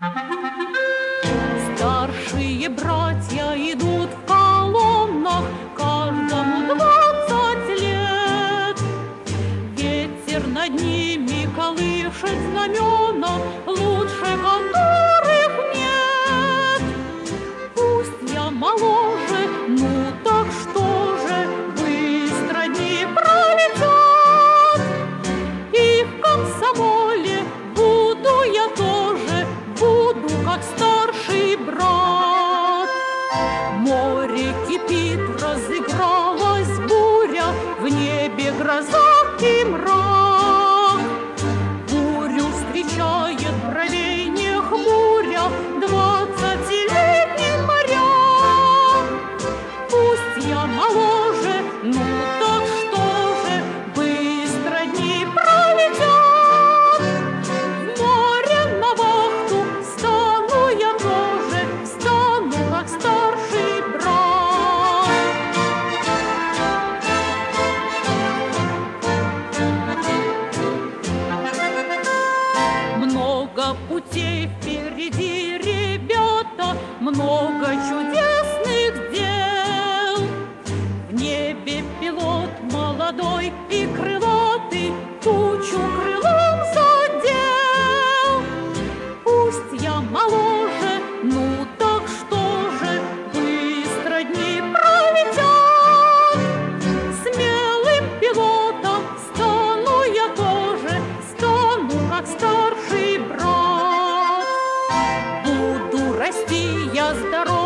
Старшие братья идут в колоннах, каждому 20 лет. Ветер над ними колышет знамена, лучше которых нет. Пусть я моложе, ну так что же, быстро дни пролетят. И в комсомоле буду я тоже, буду как старший брат. Море кипит, разыгралась буря, в небе гроза и мрак. Бурю встречает бровей не хмуря 20-летний моряк. Пусть я моложе, ну так что же, быстро дни пролетят. В море на вахту стану я тоже, стану как старший брат. Много путей впереди, ребята, много чудесных дел. В небе пилот молодой и крылатый тучу крылом задел. Пусть я моложе, ну так что же, быстро дни пролетят. Смелым пилотом стану я тоже, стану как старший брат. Буду расти я здоров.